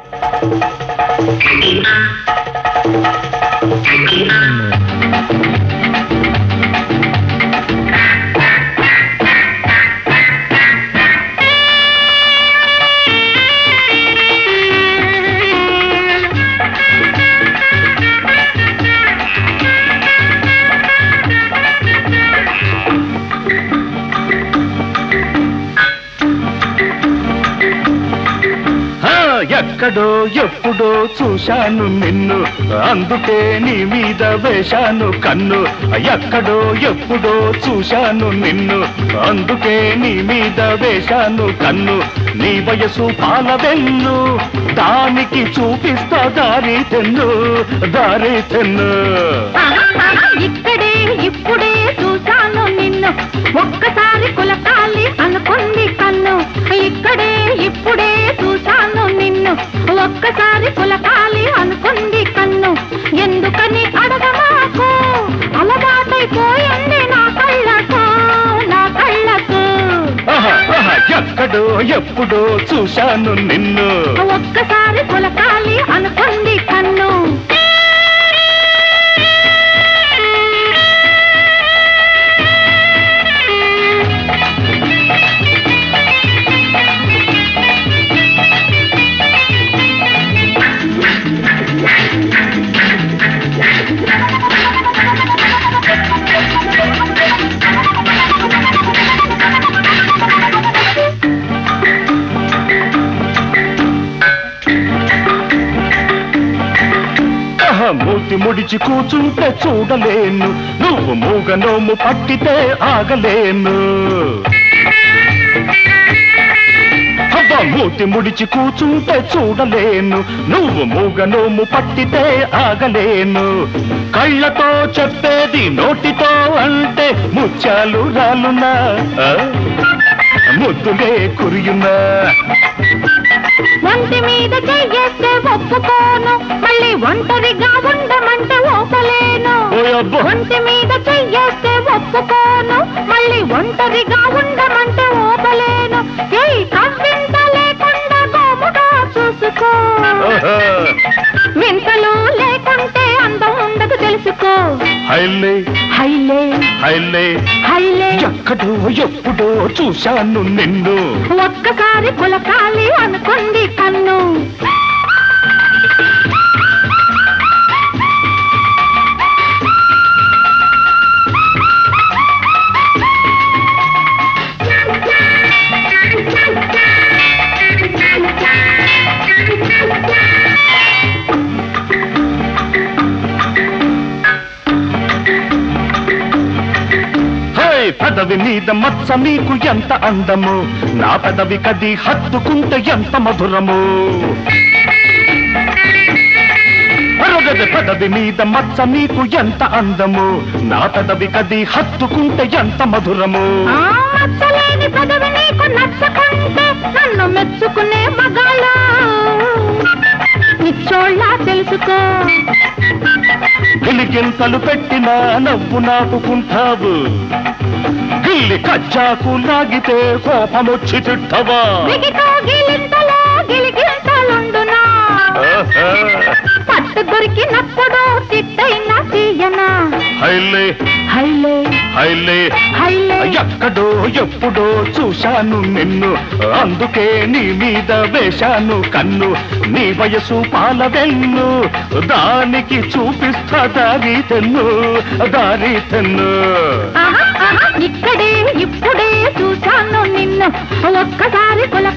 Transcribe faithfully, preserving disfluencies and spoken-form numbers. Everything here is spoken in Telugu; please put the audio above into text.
ఎక్కడో ఎప్పుడో చూశాను నిన్ను, అందుకే నీ మీద వేశాను కన్ను. ఎక్కడో ఎప్పుడో చూశాను నిన్ను, అందుకే నీ మీద వేశాను కన్ను. నీ వయసు పాలవెన్ను, దానికి చూపిస్తా దారి తెన్ను, దారి తెన్ను. ఇక్కడే ఇప్పుడే చూశాను నిన్ను, ఒక్కసారి కులకాలి అనుకుంది కన్ను. ఇక్కడే ఇప్పుడే చూశాను నిన్ను, ఒక్కసారి కులకాలి అనుకుంది కన్ను. ఎందుకని అడగమాకు, అలవాటైపోయింది నా కళ్ళకు, నా కళ్ళకు. ఎక్కడో ఎప్పుడో చూశాను నిన్ను, ఒక్కసారి కులకాలి అనుకుంది కన్ను. మూతి ముడిచి కూచుంటే చూడలేను, నువ్వు మూగ నోము పట్టితే ఆగలేను. అబ్బా మూతి ముడిచి కూచుంటే చూడలేను, నువ్వు మూగ నోము పట్టితే ఆగలేను. కళ్ళతో చెప్పేది నోటితో అంటే ముత్యాలు రాలునా, ముద్దులే కురియునా. ఒంటి మీద చెయ్యేస్తే ఒప్పుకోను, మళ్ళీ ఒంటరిగా ఉండమంటే ఓపలేను. ఒంటి మీద చెయ్యేస్తే ఒప్పుకోను, మళ్ళీ ఒంటరిగా ఉండమంటే ఓపలేను. ఏ కవ్వింత లేకుండా గోముగా చూసుకో, వింతలు లేకుంటే అందం ఉండదు తెలుసుకో. హైలే హైలే హైలే హైలే ఎక్కడో ఎప్పుడో చూశాను నిన్ను, ఒక్కసారి కులకాలి అనుకుంది కన్ను. పెదవి మీద మచ్చ నీకు ఎంత అందము, నా పెదవి కది హత్తుకుంటే ఎంత మధురము. పెదవి మీద మచ్చ నీకు ఎంత అందము, నా పెదవి కది హత్తుకుంటే ఎంత మధురము. మచ్చలేని పెదవి నీకు నచ్చకుంటే నన్ను మెచ్చుకునే మగాళ్ళ నిచ్చోళ్ళ తెలుసుకో. గిలిగింతలు పెట్టినా నవ్వు నాపుకుంటావు, గిల్లి కచ్చాకు లాగితే కోపమొచ్చి తిట్టవా. పట్టు దొరికినప్పుడు తిట్టైనా తీయనా. హైలే హైలే హైలే హైలే ఎక్కడో ఎప్పుడో చూశాను నిన్ను, అందుకే నీ మీద వేశాను కన్ను. నీ వయసు పాలవెన్ను, దానికి చూపిస్తా దారి తెన్ను, దారి తెన్ను. ఇక్కడే ఇప్పుడే చూశాను నిన్ను, ఒక్కసారి కుల